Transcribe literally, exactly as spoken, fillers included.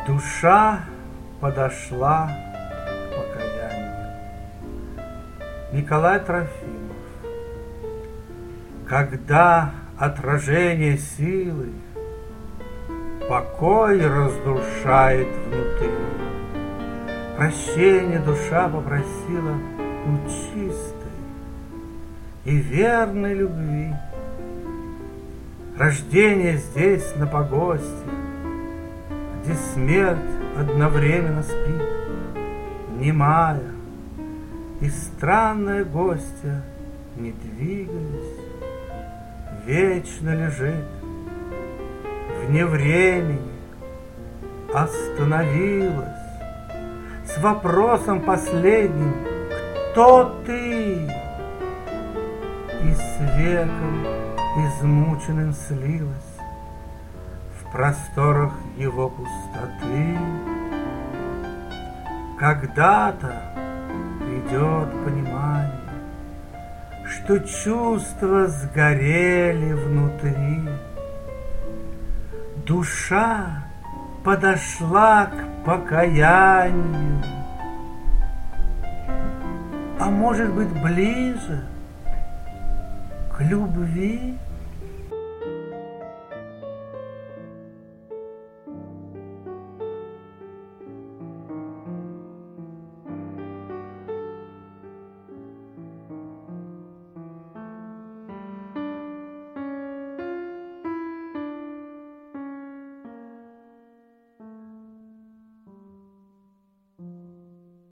Душа подошла к покаянию. Николай Трофимов. Когда отражение силы покой разрушает внутри, прощение душа попросила у чистой и верной любви. Рождение здесь, на погосте, где смерть одновременно спит, немая и странная гостья, не двигаясь, вечно лежит вне времени, остановилась с вопросом последним: кто ты? И с веком измученным слилась в просторах его пустоты. Когда-то придет понимание, что чувства сгорели внутри. Душа подошла к покаянию, а может быть ближе к любви.